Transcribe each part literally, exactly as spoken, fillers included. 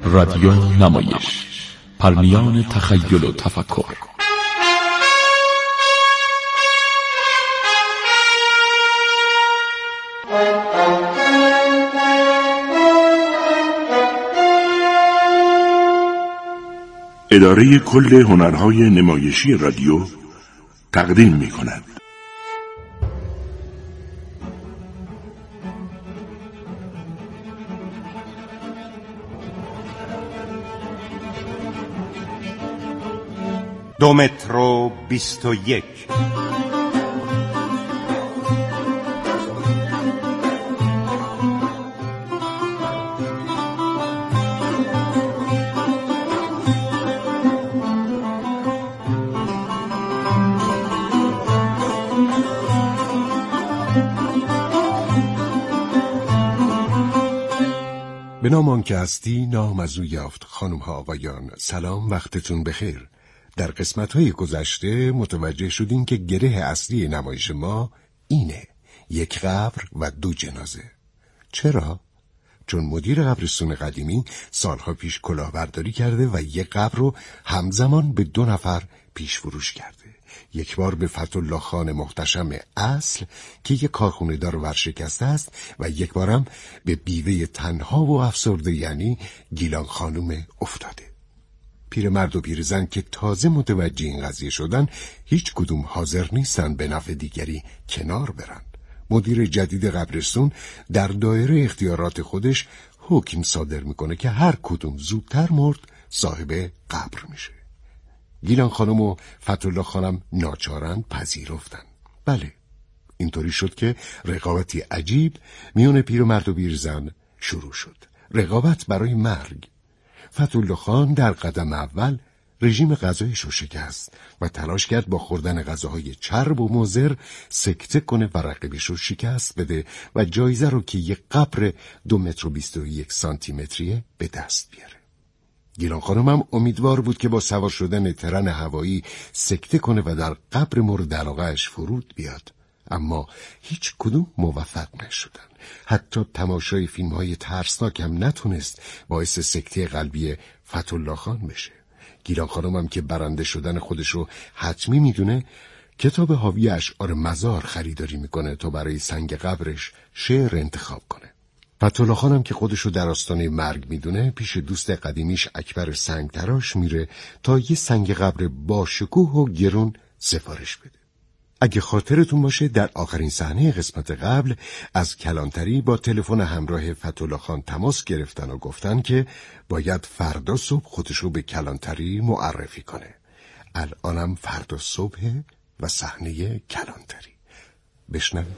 رادیو نمایش، پرمیان تخیل و تفکر. اداره کل هنرهای نمایشی رادیو تقدیم می کند. دو متر و بیست و یک. به نام آن که هستی نام از او یافت. خانم ها آقایان، سلام، وقتتون بخیر. در قسمت‌های گذشته متوجه شدیم که گره اصلی نمایش ما اینه: یک قبر و دو جنازه. چرا؟ چون مدیر قبرستون قدیمی سالها پیش کلاهبرداری کرده و یک قبر رو همزمان به دو نفر پیش فروش کرده. یک بار به فتح‌الله خان محتشم اصل که یک کارخونه دار و ورشکسته است و یک بارم به بیوه تنها و افسرده یعنی گیلان خانم افتاده. پیرمرد و پیرزن که تازه متوجه این قضیه شدن هیچ کدوم حاضر نیستن به نفع دیگری کنار برن. مدیر جدید قبرستون در دایره اختیارات خودش حکم صادر میکنه که هر کدوم زودتر مرد صاحب قبر میشه. گیلان خانم و فتح‌الله خانم ناچارن پذیرفتن. بله، اینطوری شد که رقابتی عجیب میون پیرمرد و پیرزن شروع شد. رقابت برای مرگ. فتح‌الله خان در قدم اول رژیم غذایش رو شکست و تلاش کرد با خوردن غذاهای چرب و مضر سکته کنه و رقیبش رو شکست بده و جایزه رو که یک قبر دو متر و بیست و یک سانتی متریه به دست بیاره. گیلان خانم هم امیدوار بود که با سوار شدن ترن هوایی سکته کنه و در قبر مورد علاقه‌اش فرود بیاد، اما هیچ کدوم موفق نشدن. حتی تماشای فیلم‌های ترسناک هم نتونست باعث سکته قلبی فتح‌الله خان بشه. گیلان خانم هم که برنده شدن خودش رو حتمی میدونه، کتاب حاوی اشعار مزار خریداری میکنه تا برای سنگ قبرش شعر انتخاب کنه. فتح‌الله خان هم که خودش رو در آستانه مرگ میدونه، پیش دوست قدیمیش اکبر سنگ تراش میره تا یه سنگ قبر با شکوه و گرون سفارش بده. اگه خاطرتون باشه در آخرین صحنه قسمت قبل از کلانتری با تلفن همراه فتح‌الله خان تماس گرفتن و گفتن که باید فردا صبح خودشو به کلانتری معرفی کنه. الانم فردا صبح و صحنه کلانتری. بشنویم.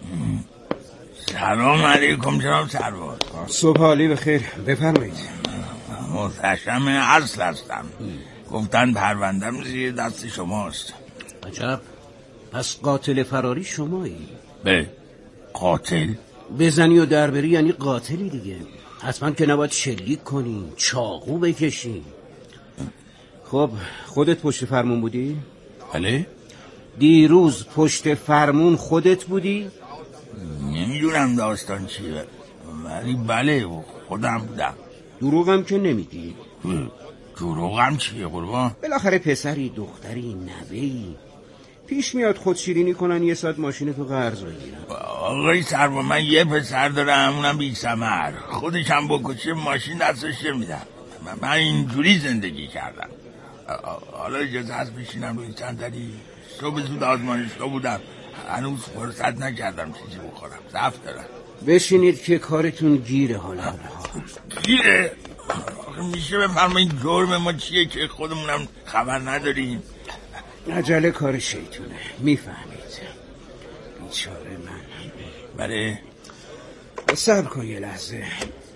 سلام علیکم جناب سرور. صبح عالی بخیر، بفرمایید. محتشم اصل هستم. گفتن پروندم زیر دست شماست. عجب، پس قاتل فراری شمایی؟ به قاتل؟ بزنی و دربری یعنی قاتلی دیگه. حتما که نباید شلیک کنی، چاقو بکشی. خب خودت پشت فرمون بودی؟ بله. دیروز پشت فرمون خودت بودی؟ نمیدونم داستان چیه، ولی بله خودم بودم. دروغم که نمیگی؟ دروغم چیه قربان؟ بالاخره پسری، دختری، نوهی پیش میاد خود شیرینی کنن یه ساعت ماشین تو قرض بگیرن. آقای سروا، من یه پسر دارم، اونم بی ثمر. خودشم بکشه ماشین دستش میدم. من اینجوری زندگی کردم. حالا اجازه هست بشینم روی صندلی؟ صبح زود آزمایشگاه بودم، هنوز فرصت نکردم چیزی بخورم، ضعف دارم. بشینید که کارتون گیره. حالا گیره؟ میشه بفرمایید جرم ما چیه که خودمونم خبر نداریم؟ عجله کار شیطونه، میفهمید. بیچاره من. بله صبر کن یه لحظه.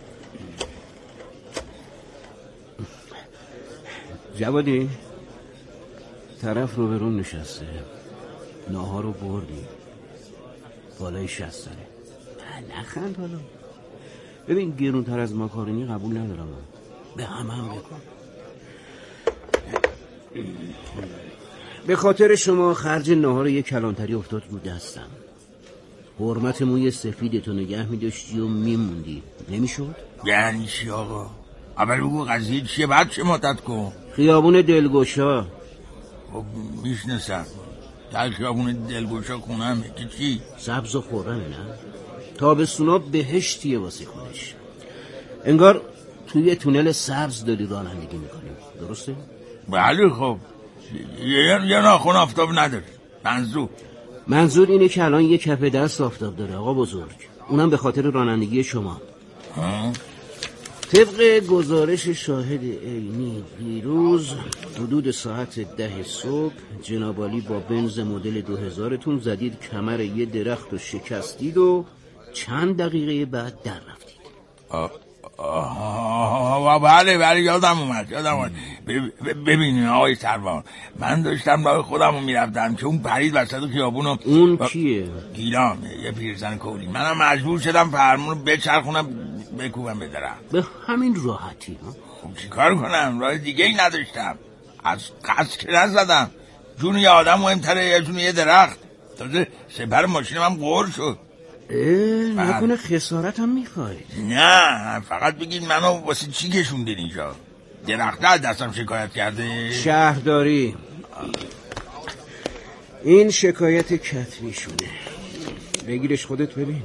جوادی طرف رو به روم نشسته، ناهار رو بردی بالای شست داره. نخند حالا. ببین گرونتر از ماکارونی قبول ندارم، به همه هم بکن. به خاطر شما خرج ناهار یک کلانتری افتاد رو دستم. حرمت موی سفیدتو نگه می داشتی و میموندی، نمیشد؟ یعنی چی آقا؟ اول بگو قضیه چیه بعد چه مدت کن. خیابون دلگشا. خب میشناسم. در خیابون دلگشا خونم که چی؟ سبز و خورم نه؟ تابستونا بهشتیه واسه خودش. انگار توی تونل سبز داری رانندگی میکنیم. درسته؟ بله خب یه, یه ناخن آفتاب نداره. منظور منظور اینه که الان یه کف دست آفتاب داره آقا بزرگ. اونم به خاطر رانندگی شما. ها؟ طبق گزارش شاهد عینی دیروز حدود ساعت ده صبح جناب عالی با بنز مدل دو هزارتون زدید کمر یه درخت و شکستید و چند دقیقه بعد در رفتید. آه آه بله بله یادم اومد یادم اومد. ببینید آقای سروان، من داشتم راه خودم رو میرفتم که اون پرید وسط خیابون. اون کیه؟ گیلان، یه پیرزن کولی. منم مجبور شدم فرمون رو بچرخونم بکوبم به درخت. به همین راحتی ها؟ خب چی کار کنم؟ راه دیگه ای نداشتم. از قصد که نزدم. جون یه آدم مهمتره یا جون یه درخت. تازه سپر ماشینم هم قور شد. اه نکنه خسارت هم میخواید؟ نه فقط بگید منو واسه چی کشوندین اینجا؟ درخته از دستم شکایت کرده؟ شهرداری. این شکایت کتبی شده. بگیرش خودت ببین.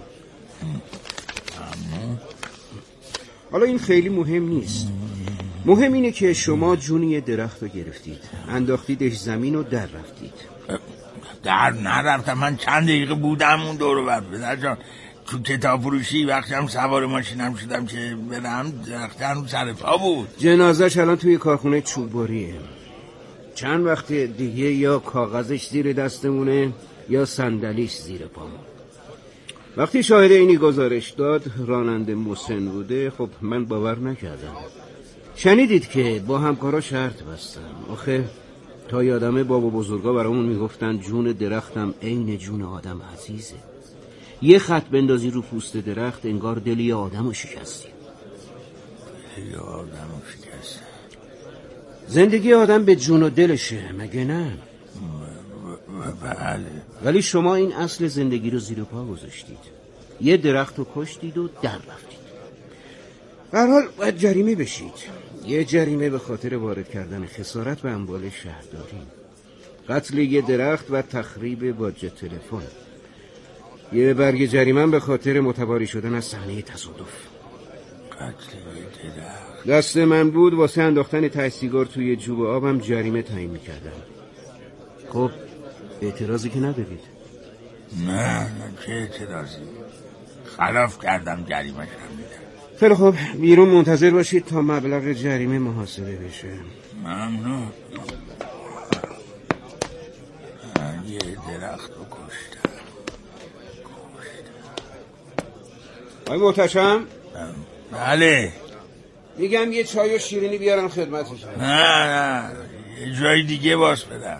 حالا این خیلی مهم نیست. مهم اینه که شما جون یه درخت رو گرفتید، انداختیدش زمین و در رفتید. در نرفتم، من چند دقیقه بودم اون دور بر پدر جان. تو کتاب فروشی وقتی هم سوار ماشینم شدم که برم درخت هنوز سر پا بود. جنازش الان توی کارخونه چوباریه. چند وقت دیگه یا کاغذش زیر دستمونه یا صندلیش زیر پامون. وقتی شاهد اینی گزارش داد راننده مسن بوده، خب من باور نکردم. شنیدید که با همکارا شرط بستم. آخه تا یادمه بابا بزرگا برامون میگفتن جون درختم عین جون آدم عزیزه. یه خط بندازی رو پوست درخت انگار دل یه آدمو شکستی. دل آدمو شکستی. زندگی آدم به جون و دلشه مگه نه؟ بله. ولی شما این اصل زندگی رو زیر پا گذاشتید. یه درخت رو کشتید و در رفتید. به هر حال باید جریمه بشید. یه جریمه به خاطر وارد کردن خسارت به اموال شهرداری، قتل یه درخت و تخریب باج تلفن. یه برگ جریمه به خاطر متواری شدن از صحنه تصادف. قتل یه درخت دست من بود واسه انداختن ته سیگار توی جوب آبم جریمه تعیین می‌کردم. خب اعتراضی که ندارید؟ نه نه چه اعتراضی؟ خلاف کردم جریمه شم میدم. خیلی خب بیرون منتظر باشید تا مبلغ جریمه محاسبه بشه. ممنون. یه درخت رو کشتم. آی محتشم؟ بله. میگم یه چای و شیرینی بیارم خدمتش. نه نه یه جای دیگه باز بدم.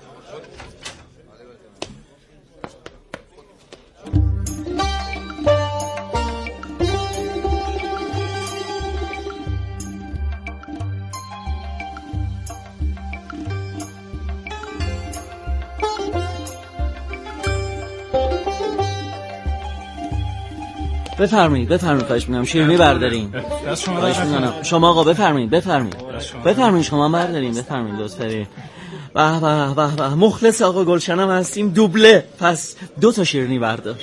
بفرمایید بفرمایید خواهش می‌کنم شیرینی بردارین. خواهش می‌کنم شما آقا بفرمایید بفرمایید بفرمایید شما بردارین بفرمایید لطفاً. واه واه واه واه مخلص آقا گلشنم هستیم دوبله. پس دو تا شیرینی بردار.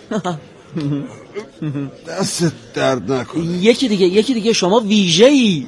دست درد نکن. یکی دیگه یکی دیگه شما ویژه‌ای.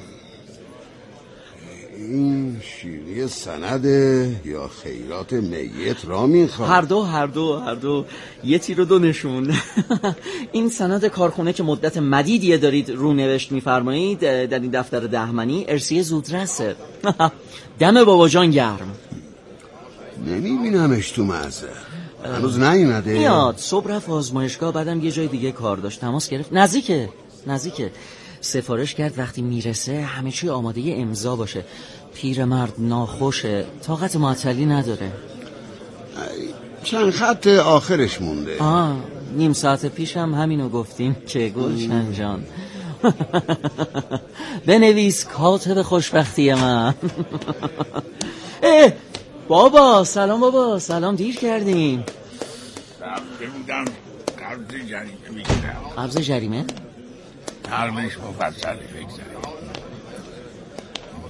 این شیرینی سنده یا خیرات میت را میخواد؟ هر دو هر دو هر دو یه تیر و دو نشون. این سند کارخونه که مدت مدیدیه دارید رونوشت میفرمایید در این دفتر دهمنی ارسیه زودرسه. دم بابا جان گرم. نمیبینمش تو مزه هنوز نیومده. میاد صبح رفت آزمایشگاه بعدم یه جای دیگه کار داشت تماس گرفت. نزدیکه نزدیکه سفارش کرد وقتی میرسه همه چی آماده ی امضا باشه. پیرمرد ناخوشه طاقت معطلی نداره. چند خط آخرش مونده. آه نیم ساعت پیش هم همینو گفتیم که گلشن جان. بنویس کاتب خوشبختی من. اه بابا سلام بابا سلام دیر کردیم. رفته بودم قبض جریمه میگیرم. قبض جریمه؟ حرمش مفصل بگذاریم.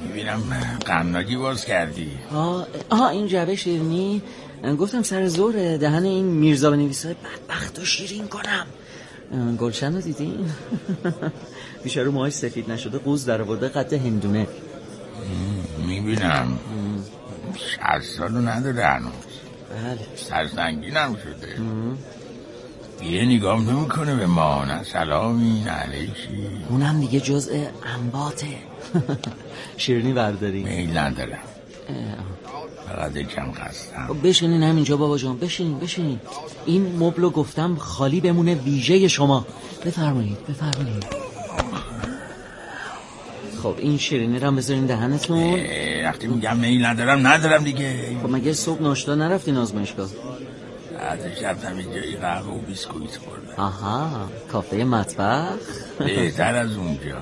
میبینم غمناکی باز کردی. آه, آه این جعبه شیرینی گفتم سر زور دهن این میرزا بنویسای بدبخت و شیرین کنم. گلشن رو دیدین؟ بیچاره موهاش سفید نشده قوز در آورده قد هندونه. میبینم شصت سالو نداره هنوز. بله سرسنگین هم شده. یه نگاه نمیکنه به ما، نه سلامی نه علیکی. اونم دیگه جزء انباته. شیرینی برداری؟ میل ندارم، فقط کم خستم. بشینین همینجا بابا جان، بشینین بشینین. این مبلو گفتم خالی بمونه ویژه شما. بفرمایید بفرمایید. خب این شیرینی رو هم بذارین دهنتون. وقتی میگم میل ندارم ندارم دیگه. خب مگه صبح ناشتا نرفتین آزمایشگاه؟ بعدش رفتم یه جایی قهوه و بیسکویت خوردم. آها کافه مطبخ. بهتر از اونجا.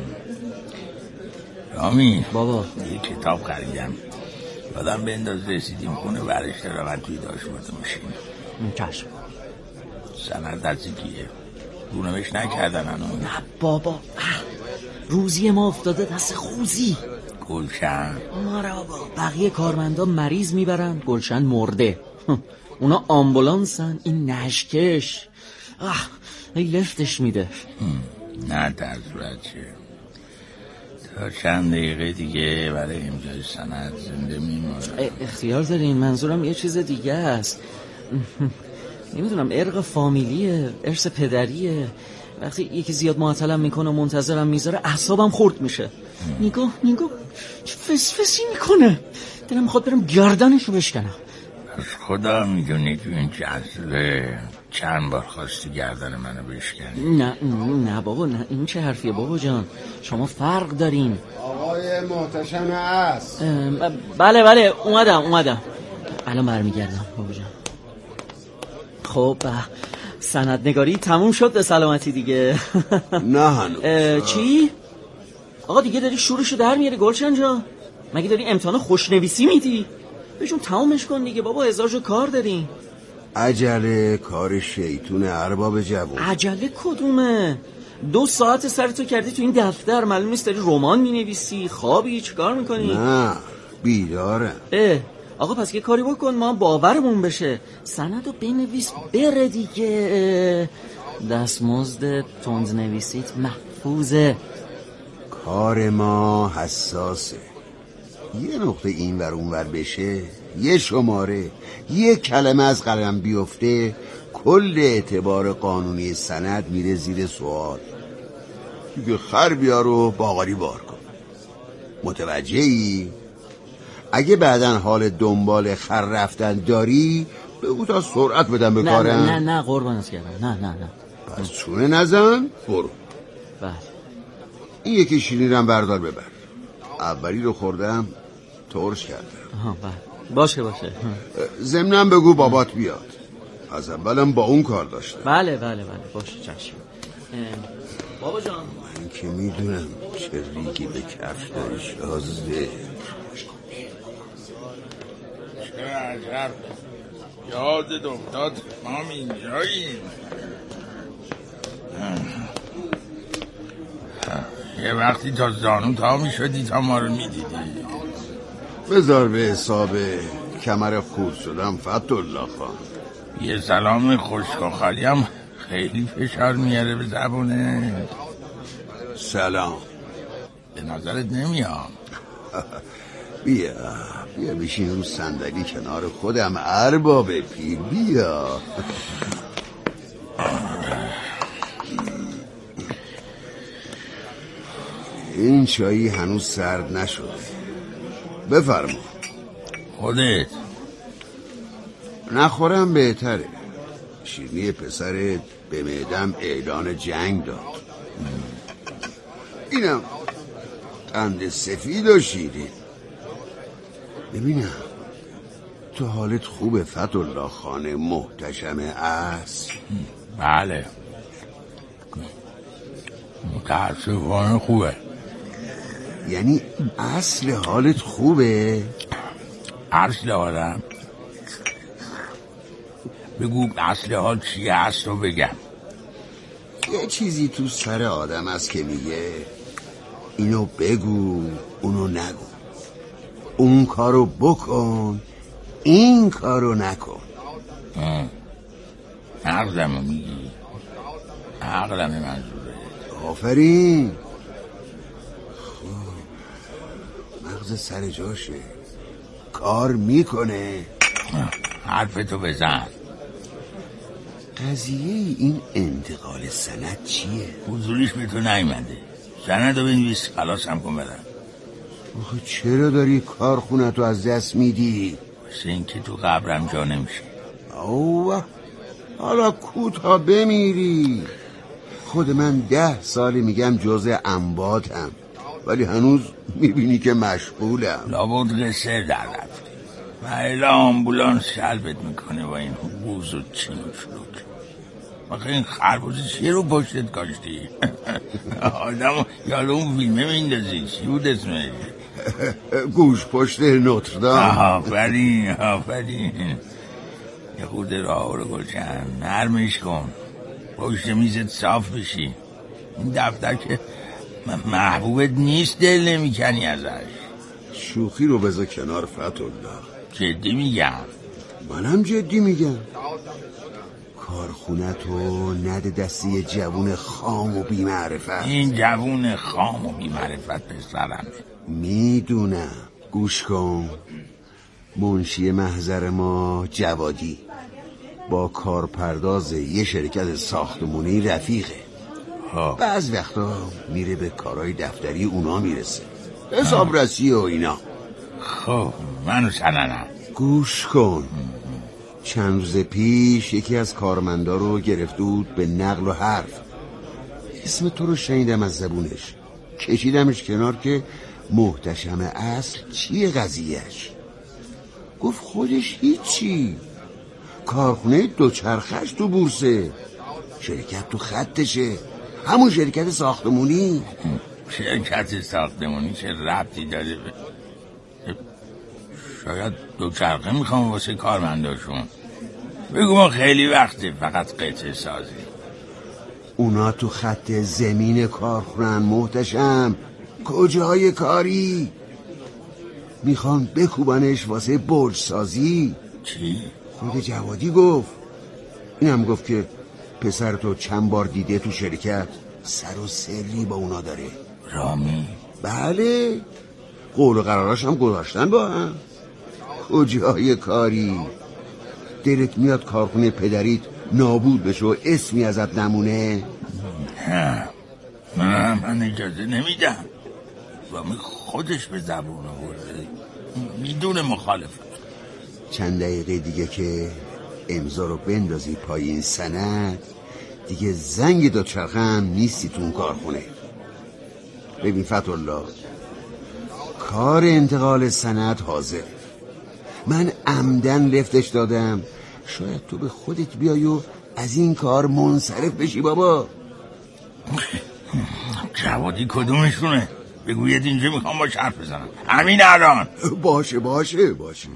رامین بابا یه کتاب خریدم، آدم بنداز رسیدیم خونه برش دارم توی داشبورد ماشین. چشم. سند دستی کیه؟ رونوش نکردن هنوز. نه بابا روزی ما افتاده دست خوزی. گلشن ماره بابا بقیه کارمندا مریض میبرن، گلشن مرده. اونا آمبولانسن، این نشکش آه این لفتش میده. نه در صورت چه تا چند دقیقه دیگه برای امضای سند زنده میمونه. اختیار دارین، منظورم یه چیز دیگه است. نمیدونم ارق فامیلیه، ارث پدریه. وقتی یکی زیاد معطلم میکنه و منتظرم میذاره اعصابم خورد میشه. نگاه نگاه چه فسفسی میکنه، دلم میخواد برم گردنشو بشکنم. از خدا میدونی تو این جذبه چند بار خواستی گردن منو بشکنی. نه نه بابا نه، این چه حرفیه بابا جان، شما فرق دارین. آقای محتشم هست؟ بله بله اومدم اومدم الان برمیگردم بابا جان. خب سندنگاری تموم شد به سلامتی دیگه. نه هنوز. چی؟ آقا دیگه داری شورشو در میاری گلشن جان؟ مگه داری امتحان خوشنویسی میدی؟ بهشون تمومش کن دیگه بابا، هزار جو کار داریم. عجله کار شیطون ارباب جوون. عجله کدومه؟ دو ساعت سرتو کردی تو این دفتر، معلوم نیست داری رمان مینویسی، خوابی، چیکار میکنی؟ نه بیدارم. اه آقا پس یه کاری بکن ما باورمون بشه، سندو بنویس بره دیگه. دستمزد تند نویسیت محفوظه. کار ما حساسه، یه نقطه این ور اون ور بشه، یه شماره، یه کلمه از قلم بیفته، کل اعتبار قانونی سند میره زیر سوال. دیگه خر بیار و باقالی بار کن. متوجهی؟ اگه بعدن حال دنبال خر رفتن داری بگو تا سرعت بدم به کارم. نه نه نه قربانت کردم، نه نه نه. پس چونه نزن برو. بله این یکی شیرینم بردار ببر، اولی رو خوردم ترش کردم. آها بله باشه باشه. ضمنم بگو بابات بیاد، از اولم با اون کار داشتم. بله بله بله باشه چشم. بابا جان من که میدونم چه ریگی به کف داری شازده. چه عجب یادت افتاد ما اینجاییم. یه وقتی تا زانو تا میشدی تا ما رو میدیدی. بذار به حساب کمر خورد شدم فتحالله خان. یه سلام خشک و خالی هم خیلی فشار میاره به زبونه. سلام. به نظرت نمیام؟ بیا بیا بشین رو صندلی کنار خودم ارباب پیر، بیا. این چایی هنوز سرد نشده، بفرما. خودت نخورم بهتره، شیرینی پسرت به معدم اعلان جنگ داد. اینم قند سفید و شیرین. ببینم تو حالت خوبه فتحالله خان محتشم اصل؟ بله متاسفانه خوبه. یعنی اصل حالت خوبه؟ اصل حالم؟ بگو اصل حال چیه هست رو بگم. یه چیزی تو سر آدم است که میگه اینو بگو اونو نگو، اون کارو بکن این کارو نکن. عقلمو میگی؟ عقلم منظوره. آفرین. خب مغز سر جاشه، کار میکنه. حرفتو بزن. قضیه این انتقال سند چیه؟ حضوریش به تو نیومده. سندو بنویس خلاصم کن برم. آخه چرا داری کارخونتو از دست میدی؟ واسه این که تو قبرم جا نمیشه. اوه حالا کوتا بمیری. خود من ده سالی میگم جزء امواتم، ولی هنوز میبینی که مشغولم. لابد قصه در رفتی و الا آمبولانس شلبت میکنه با این بوز و چین و چلوک. آخه این خربوزه چیه رو پشتت کاشتی؟ آدم یاد اون فیلمه میندازی، چی بود اسمش؟ گوش پشت نوتردام. آفرین آفرین. یه خود راه رو گلشن نرمش کن، پشت میزت صاف بشی. این دفتر که محبوبت نیست، دل نمی کنی ازش. شوخی رو بذار کنار فتح‌الله، جدی میگم. منم جدی میگم. کارخونتو نده دستی یه جوون خام و بی‌معرفت. این جوون خام و بی‌معرفت پسرمه. میدونم. گوش کن، منشی محضر ما جوادی با کارپرداز یه شرکت ساختمونی رفیقه. بعض وقتا میره به کارهای دفتری اونا میرسه، حسابرسی و اینا. خب منو سننم. گوش کن، چند روز پیش یکی از کارمندا رو گرفته بود به نقل و حرف. اسم تو رو شنیدم از زبونش، کشیدمش کنار که محتشم اصل چیه قضیهش. گفت خودش هیچی، کارخونه دوچرخش تو بورسه، شرکت تو خطشه، همون شرکت ساختمونی. شرکت ساختمونی چه ربطی داره به... شاید دوچرخه میخوام واسه کارمنداشون. بگو ما خیلی وقته فقط قطعه سازی. اونا تو خط زمین کارخونن محتشم، کجای کاری؟ میخوان بکوبنش واسه برج سازی. چی؟ خود جوادی گفت. اینم گفت که پسر تو چند بار دیده تو شرکت، سر و سری با اونا داره. رامی؟ بله، قول و قراراش هم گذاشتن با هم. کجای کاری؟ دلت میاد کارخونه پدریت نابود بشه و اسمی ازت نمونه؟ نه من, من اجازه نمیدم. رامی خودش به زبون آورده، میدونه مخالفت. چند دقیقه دیگه که امضا رو بندازی پای این سند، دیگه زنگ دوچرخه هم نیستی تو اون کارخونه. ببین فتح‌الله، کار انتقال سند حاضر، من عمدن لفتش دادم، شاید تو به خودت بیای و از این کار منصرف بشی. بابا جوادی کدومشونه؟ بگوید اینجا میخوام باش حرف بزنم همین الان. باشه باشه باشه.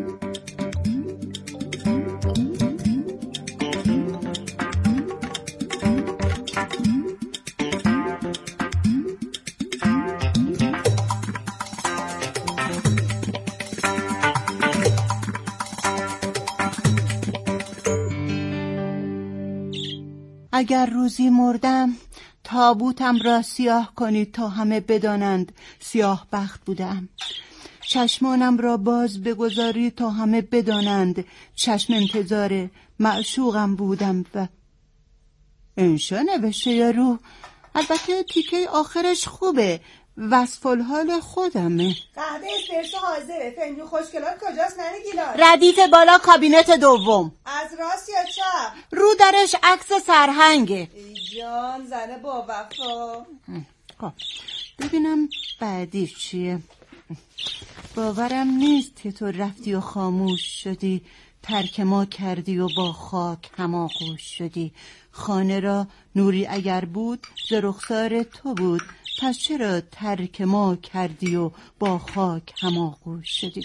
اگر روزی مردم تابوتم را سیاه کنید تا همه بدانند سیاه بخت بودم. چشمانم را باز بگذارید تا همه بدانند چشم انتظار معشوقم بودم. و انشا نوشته یارو، البته تیکه آخرش خوبه، وصف الحال خودمه. قهوه اسپرسو حاضره. فنجون خوشگلات کجاست ننه گیلان؟ ردیف بالا کابینت دوم. از راست یا چپ؟ رو درش عکس سرهنگه. ای جان زنه با وفا. خب ببینم بعدی چیه. باورم نیست که تو رفتی و خاموش شدی، ترک ما کردی و با خاک هماغوش شدی. خانه را نوری اگر بود ز رخسار تو بود، پس چرا ترک ما کردی و با خاک هماغوش شدی؟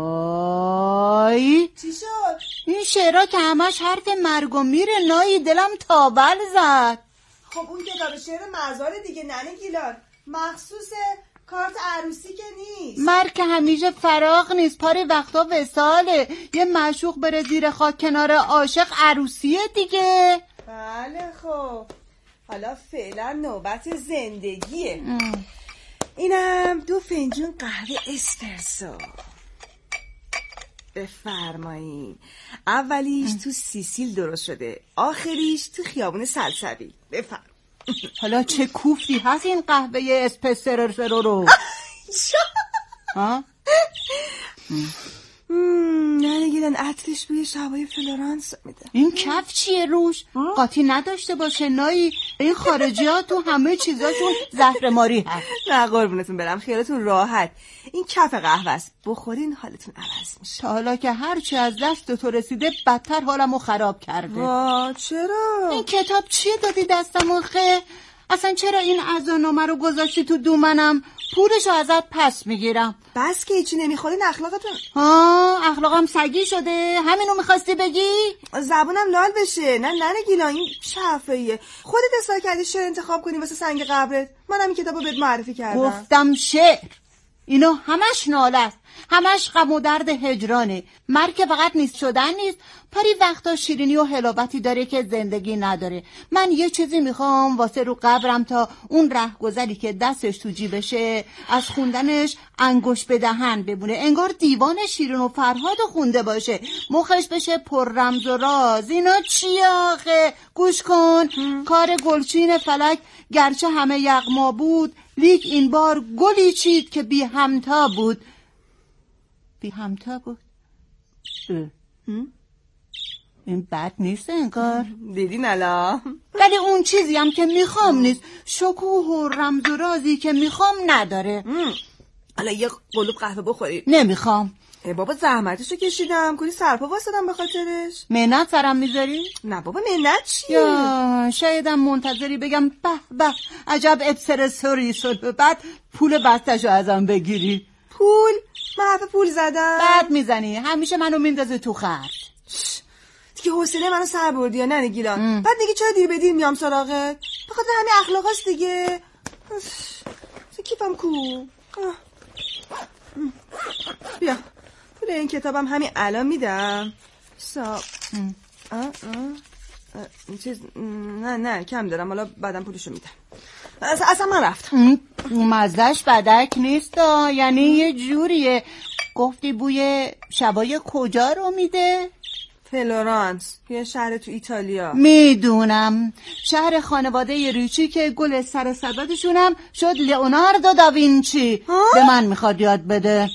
وای چی شد؟ این شعرها که همش حرف مرگ و میره نایی، دلم تابل زد. خب اون کتاب شعر مزار دیگه ننه گیلان، مخصوص کارت عروسی که نیست. مرد که همیشه فراغ نیست، پاری وقتا وصاله. یه معشوق بره زیر خاک کنار عاشق عروسیه دیگه. بله خب حالا فعلا نوبت زندگیه. ام. اینم دو فنجون قهوه اسپرسو. بفرمایین. اولیش تو سیسیل درست شده، آخریش تو خیابون سلسبیل. بفرم. حالا چه کوفتی هست این قهوه اسپرسو رو؟ ها؟ نه نگیدن عطرش بوی شبای فلورانس میده. این کف چیه روش؟ قاطی نداشته باشه نایی. این خارجی ها تو همه چیزاشون زهرماری هست. نه قربونتون برم، خیالتون راحت. این کف قهوه است، بخورین حالتون عوض میشه. تا حالا که هرچی از دست تو رسیده بدتر حالمو خراب کرده. وا چرا؟ این کتاب چیه دادی دستم آخه؟ اصلا چرا این عزانامه رو گذاشتی تو دومنم؟ پولشو ازت پس میگیرم. بس که هیچی نمیخورین اخلاقتون. ها اخلاقم سگی شده؟ همینو میخواستی بگی؟ زبونم لال بشه. نه نه گیلا، این شفاییه. خودت اصرار کردی شعر انتخاب کنی واسه سنگ قبرت. منم این کتابو بهت معرفی کردم. گفتم شعر. اینا همش ناله است، همش غم و درد هجرانه. مرگ که فقط نیست شدن نیست، پری وقتا شیرینی و حلاوتی داره که زندگی نداره. من یه چیزی میخوام واسه رو قبرم تا اون رهگذری که دستش تو جیبشه از خوندنش انگوش به دهن بمونه، انگار دیوان شیرین و فرهاد خونده باشه، مخش بشه پر رمز و راز. اینا چی آخه؟ گوش کن. کار گلچین فلک گرچه همه یغما بود، لیک این بار گلی چید که بی همتا بود. بی همتا بود؟ این بد نیست انگار. دیدین الا؟ ولی اون چیزی هم که میخوام نیست، شکوه و رمز و رازی که میخوام نداره. حالا یه قلوب قهوه بخوری. نمیخوام. ای بابا زحمتشو کشیدم، کلی سرپا واسدم به خاطرش. منت سرم میذاری؟ نه بابا منت چیه؟ یا شایدم منتظری بگم به به عجب ابسرسوری شد، بعد پول بستشو ازم بگیری. پول؟ من حرف پول زدم؟ بعد میزنی، همیشه منو میندازه تو خرج. دیگه حوصله منو سر بردی یا نه گیلان؟ بعد دیگه چرا دیر به دیر میام سراغت؟ بخاطر همین اخلاقاست دیگه. کیفم کو. بیا پول این کتابم همین الان میدم. ساب آه آه. چیز نه نه کم دارم، حالا بعدم پولشو میدم. اصلا من رفتم. مزدش بدک نیست، یعنی یه جوریه. گفتی بوی شبای کجا رو میده؟ فلورانس، یه شهر تو ایتالیا. میدونم، شهر خانواده ریچی که گل سر صدادشونم شد لئوناردو داوینچی. به من میخواد یاد بده.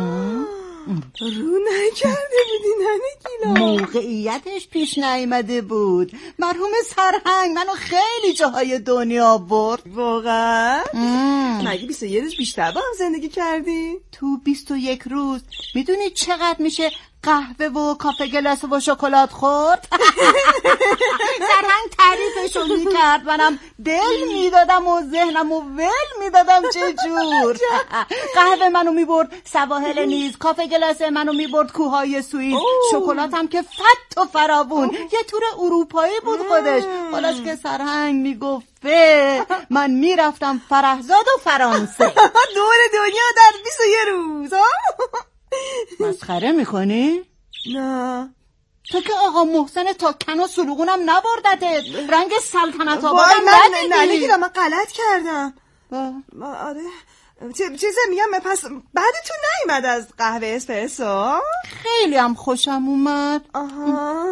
رو نکرده بودی ننه گیلا. موقعیتش پیش نیامده بود. مرحوم سرهنگ منو خیلی جاهای دنیا برد. واقعا؟ مگه بیست و یک روز بیشتر با هم زندگی کردی؟ تو بیست و یک روز میدونی چقدر میشه قهوه و کافه گلاس و شکلات خورد؟ سرهنگ تعریفشو میکرد، منم دل میدادم و ذهنم و ول میدادم. چه جور قهوه منو میبرد سواحل نیز، کافه گلاس منو میبرد کوههای سوئیس، شکلاتم که فت و فراوون. یه تور اروپایی بود خودش. حالاش که سرهنگ میگفته من میرفتم فرهزاد و فرانسه. دور دنیا در بیست و یه روز. مسخره میکنی؟ نه تو که آقا محسن تا کن و سلوغونم نبردتت، رنگ سلطنت آبادم ندیدی. نه نگیدم، من غلط کردم. با. آره چیزه میگم پس بعدتون نیومد از قهوه اسپرسو؟ خیلی هم خوشم اومد. آها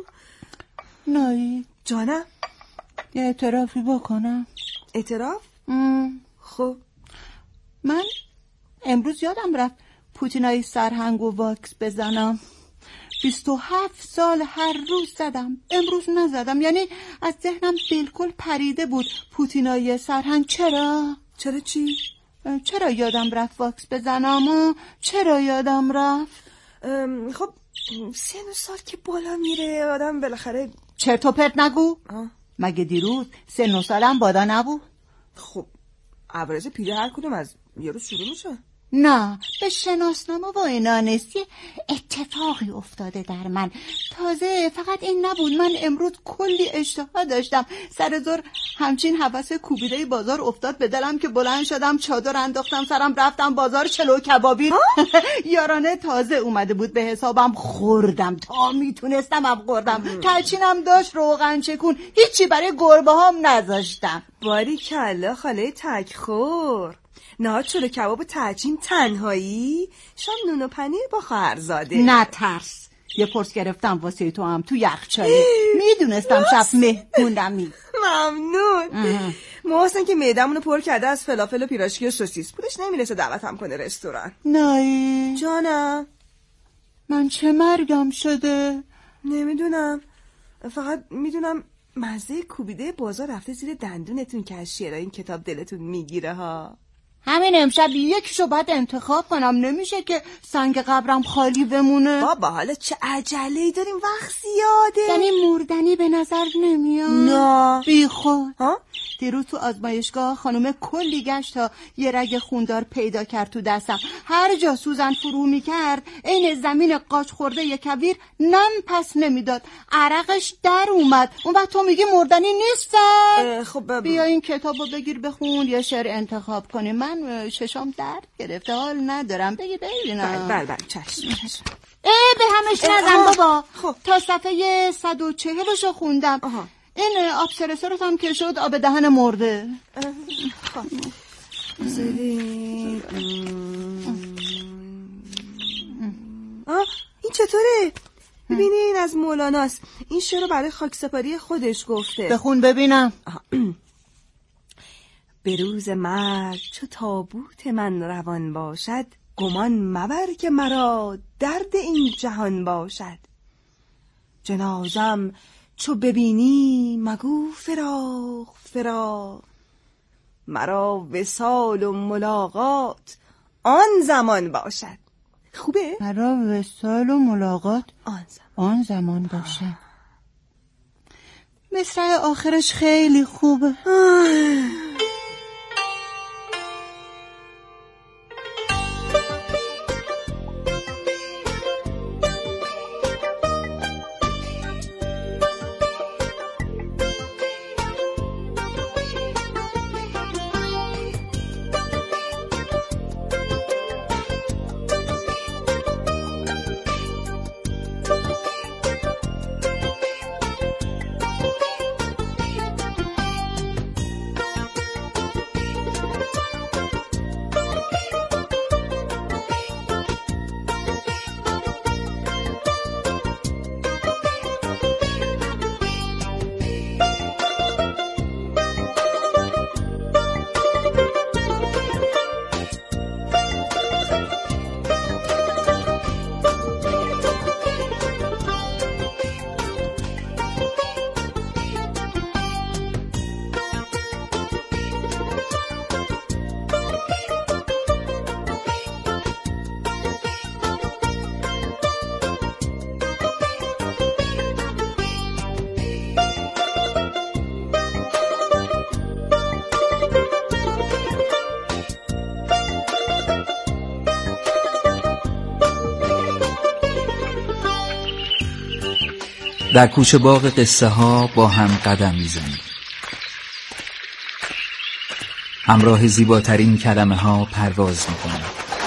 نایی جانم، یه اعترافی بکنم. اعتراف؟ خب من امروز یادم رفت پوتینای سرهنگ و واکس بزنم. بیست و هفت سال هر روز زدم، امروز نزدم. یعنی از ذهنم بالکل پریده بود پوتینای سرهنگ. چرا؟ چرا چی؟ چرا یادم رفت واکس بزنم و چرا یادم رفت؟ خب سن و سال که بالا میره آدم بالاخره. چرت و پرت نگو. آه. مگه دیروز سن و سالم بالا نبود؟ خب عوارض پیری هر کدوم از یه روز شروع میشه. نه، به شناسنامه و اینا نیست. یه اتفاقی افتاده در من. تازه فقط این نبود، من امروز کلی اشتها داشتم. سر ظهر همچین هوس کوبیده بازار افتاد به دلم که بلند شدم، چادر انداختم سرم، رفتم بازار چلو کبابی. یارانه تازه اومده بود به حسابم، خوردم تا میتونستم هم خوردم. تلچینم داشت روغن چکون، هیچی برای گربه هم نذاشتم. باری کلا خاله تکخور. نه چلو کباب و تلچین تنهایی؟ شام نون و پنیر با خواهرزاده. نه ترس، یه پرس گرفتم واسه تو هم تو یخچالی. میدونستم شب مهمونمی. ممنون. محسن که معدمونو پر کرده از فلافل و پیراشکی و سوسیس، پولش نمیرسه دعوتم کنه رستوران. نه جانم، من چه مرگم شده؟ نمیدونم، فقط میدونم مزه کوبیده بازار رفته زیر دندونتون که از شعرهای این کتاب دلتون میگیره ها. همین امشب یکیشو باید انتخاب کنم، نمیشه که سنگ قبرم خالی بمونه. بابا حالا چه عجله‌ای داریم، وقت زیاده. یعنی مردنی به نظر نمیاد؟ نه بی خود. دیروز تو آزمایشگاه خانم کلی گشت تا یه رگ خوندار پیدا کرد تو دستم. هر جا سوزن فرو میکرد عین زمین قاچ خورده یه کویر نم پس نمیداد، عرقش در اومد. اون وقت تو میگی مردنی نیستن؟ خب بیا این کتابو بگیر بخون، یه شعر انتخاب کنیم. من ششم درد گرفته، حال ندارم. بگی ببینم. بله بله چشم چشم. اه به همش نزن بابا. خب تا صفحه صد و چهلشو خوندم. آها. این آب سرسرت هم که شد آب دهن مرده. خب زدی. آه این چطوره؟ ببینین از مولاناست. این شعر رو برای خاکسپاری خودش گفته. بخون ببینم. به روز مرگ چو تابوت من روان باشد، گمان مبر که مرا درد این جهان باشد. جنازم چو ببینی مگو فراق فراق، مرا وصال و ملاقات آن زمان باشد. خوبه؟ مرا وصال و ملاقات آن زمان, آن زمان باشد. مصرع آخرش خیلی خوبه. در کوچه باغ قصه ها با هم قدم میزنیم، همراه زیباترین کلمه ها پرواز میکنیم،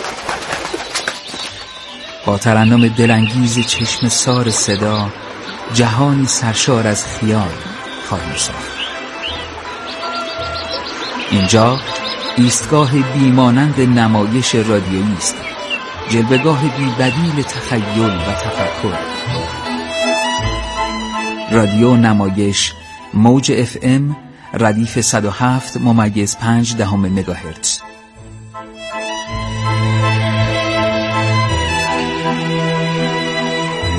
با ترنم دلانگیز چشم سار صدا جهانی سرشار از خیال خواهیم ساخت. اینجا ایستگاه بیمانند نمایش رادیویی است، جلوه‌گاه بی‌بدیل تخیل و تفکر. رادیو نمایش موج اف ام ردیف صد و هفت ممیز پنج دهم مگاهرتز.